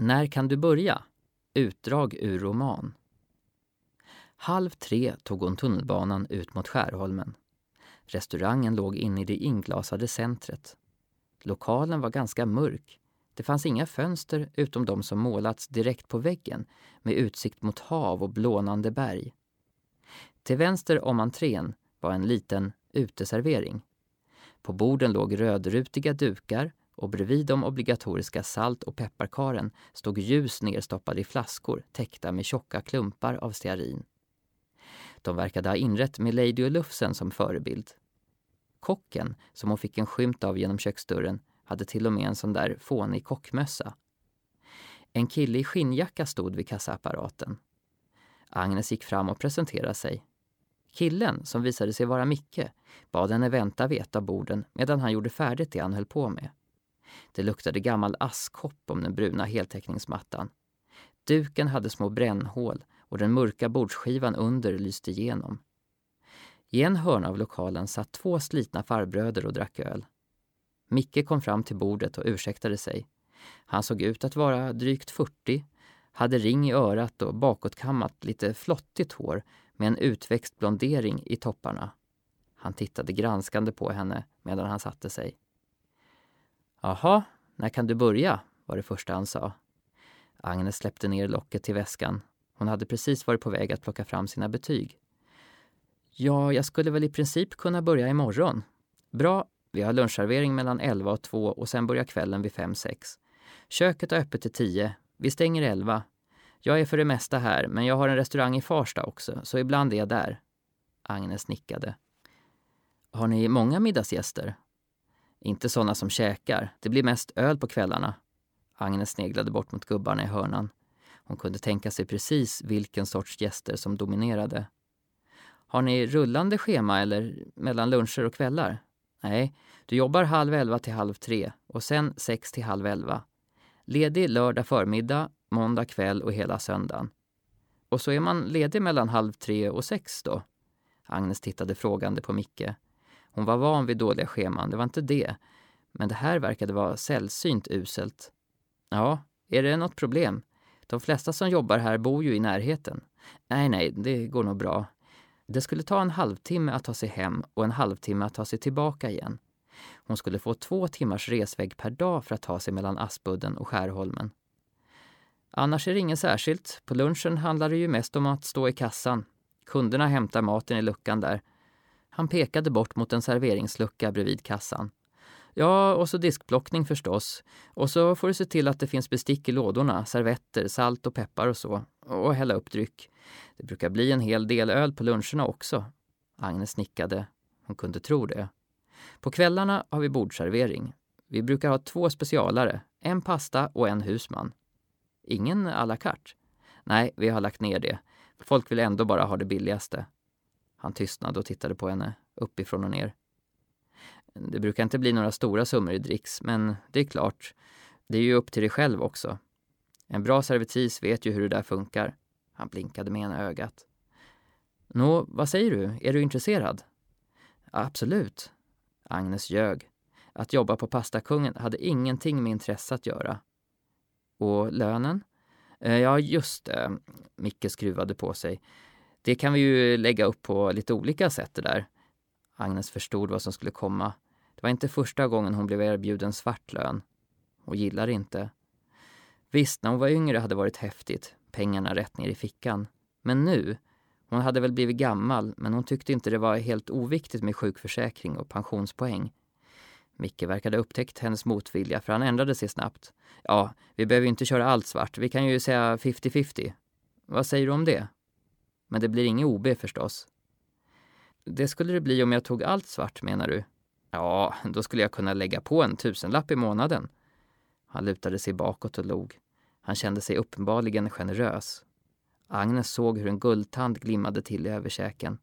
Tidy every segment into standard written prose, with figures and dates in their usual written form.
När kan du börja? Utdrag ur roman. 2:30 tog hon tunnelbanan ut mot Skärholmen. Restaurangen låg inne i det inglasade centret. Lokalen var ganska mörk. Det fanns inga fönster utom de som målats direkt på väggen med utsikt mot hav och blånande berg. Till vänster om entrén var en liten uteservering. På borden låg rödrutiga dukar och bredvid de obligatoriska salt- och pepparkaren stod ljus nerstoppade i flaskor täckta med tjocka klumpar av stearin. De verkade ha inrett med Lady och Lufsen som förebild. Kocken, som hon fick en skymt av genom köksdörren, hade till och med en sån där fånig kockmössa. En kille i skinnjacka stod vid kassaapparaten. Agnes gick fram och presenterade sig. Killen, som visade sig vara Micke, bad henne vänta vid ett av borden medan han gjorde färdigt det han höll på med. Det luktade gammal askkopp om den bruna heltäckningsmattan. Duken hade små brännhål och den mörka bordsskivan under lyste igenom. I en hörna av lokalen satt 2 slitna farbröder och drack öl. Micke kom fram till bordet och ursäktade sig. Han såg ut att vara drygt 40, hade ring i örat och bakåtkammat lite flottigt hår med en utväxt blondering i topparna. Han tittade granskande på henne medan han satte sig. Jaha, när kan du börja? Var det första han sa. Agnes släppte ner locket till väskan. Hon hade precis varit på väg att plocka fram sina betyg. Ja, jag skulle väl i princip kunna börja imorgon. Bra, vi har lunchservering mellan 11 och 2 och sen börjar kvällen vid 5-6. Köket är öppet till 10. Vi stänger 11. Jag är för det mesta här, men jag har en restaurang i Farsta också, så ibland är jag där. Agnes nickade. Har ni många middagsgäster? Inte sådana som käkar. Det blir mest öl på kvällarna. Agnes sneglade bort mot gubbarna i hörnan. Hon kunde tänka sig precis vilken sorts gäster som dominerade. Har ni rullande schema eller mellan luncher och kvällar? Nej, du jobbar 10:30 till 2:30 och sen 6 till 10:30. Ledig lördag förmiddag, måndag kväll och hela söndagen. Och så är man ledig mellan 2:30 och 6 då? Agnes tittade frågande på Micke. Hon var van vid dåliga scheman, det var inte det. Men det här verkade vara sällsynt uselt. Ja, är det något problem? De flesta som jobbar här bor ju i närheten. Nej, det går nog bra. Det skulle ta en halvtimme att ta sig hem och en halvtimme att ta sig tillbaka igen. Hon skulle få 2 timmars resväg per dag för att ta sig mellan Aspudden och Skärholmen. Annars är det ingen särskilt. På lunchen handlar det ju mest om att stå i kassan. Kunderna hämtar maten i luckan där. Han pekade bort mot en serveringslucka bredvid kassan. Ja, och så diskplockning förstås. Och så får du se till att det finns bestick i lådorna, servetter, salt och peppar och så. Och hälla upp dryck. Det brukar bli en hel del öl på luncherna också. Agnes nickade. Hon kunde tro det. På kvällarna har vi bordservering. Vi brukar ha 2 specialare. En pasta och en husman. Ingen à la carte. Nej, vi har lagt ner det. Folk vill ändå bara ha det billigaste. Han tystnade och tittade på henne, uppifrån och ner. Det brukar inte bli några stora summor i dricks, men det är klart. Det är ju upp till dig själv också. En bra servitris vet ju hur det där funkar. Han blinkade med ena ögat. Nå, vad säger du? Är du intresserad? Absolut. Agnes ljög. Att jobba på Pastakungen hade ingenting med intresse att göra. Och lönen? Ja, just det. Micke skruvade på sig. Det kan vi ju lägga upp på lite olika sätt det där. Agnes förstod vad som skulle komma. Det var inte första gången hon blev erbjuden svart lön. Hon gillar inte. Visst, när hon var yngre hade varit häftigt. Pengarna rätt ner i fickan. Men nu, hon hade väl blivit gammal, men hon tyckte inte det var helt oviktigt med sjukförsäkring och pensionspoäng. Micke verkade upptäckt hennes motvilja, för han ändrade sig snabbt. Ja, vi behöver ju inte köra allt svart. Vi kan ju säga 50-50. Vad säger du om det? Men det blir inget OB förstås. Det skulle det bli om jag tog allt svart, menar du? Ja, då skulle jag kunna lägga på en 1000-lapp i månaden. Han lutade sig bakåt och log. Han kände sig uppenbarligen generös. Agnes såg hur en guldtand glimmade till i överkäken.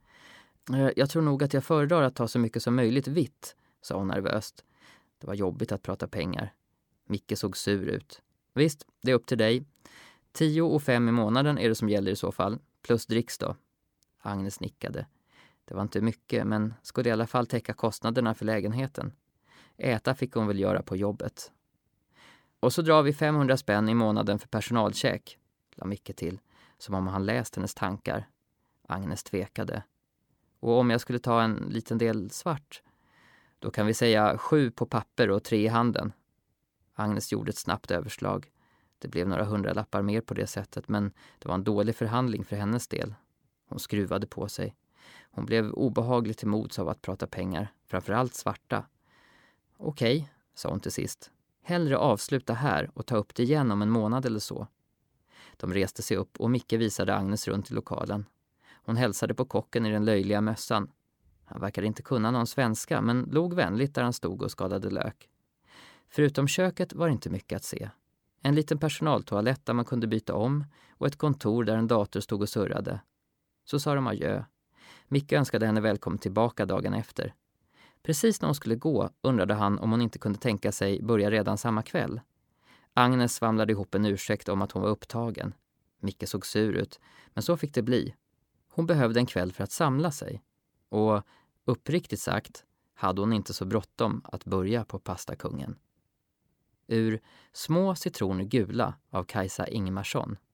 Jag tror nog att jag föredrar att ta så mycket som möjligt vitt, sa hon nervöst. Det var jobbigt att prata pengar. Micke såg sur ut. Visst, det är upp till dig. 10 och 5 i månaden är det som gäller i så fall. Plus dricks då. Agnes nickade. Det var inte mycket, men skulle i alla fall täcka kostnaderna för lägenheten. Äta fick hon väl göra på jobbet. Och så drar vi 500 spänn i månaden för personalcheck, la Micke till, som om han läst hennes tankar. Agnes tvekade. Och om jag skulle ta en liten del svart, då kan vi säga 7 på papper och 3 i handen. Agnes gjorde ett snabbt överslag. Det blev några 100-lappar mer på det sättet, men det var en dålig förhandling för hennes del. Hon skruvade på sig. Hon blev obehagligt till mods av att prata pengar, framförallt svarta. Okej, sa hon till sist. Hellre avsluta här och ta upp det igen om en månad eller så. De reste sig upp och Micke visade Agnes runt i lokalen. Hon hälsade på kocken i den löjliga mössan. Han verkade inte kunna någon svenska, men låg vänligt där han stod och skalade lök. Förutom köket var det inte mycket att se. En liten personaltoalett där man kunde byta om och ett kontor där en dator stod och surrade. Så sa de adjö. Micke önskade henne välkommen tillbaka dagen efter. Precis när hon skulle gå undrade han om hon inte kunde tänka sig börja redan samma kväll. Agnes svamlade ihop en ursäkt om att hon var upptagen. Micke såg sur ut, men så fick det bli. Hon behövde en kväll för att samla sig. Och uppriktigt sagt hade hon inte så bråttom att börja på Pastakungen. Ur Små citroner gula av Kajsa Ingemarsson.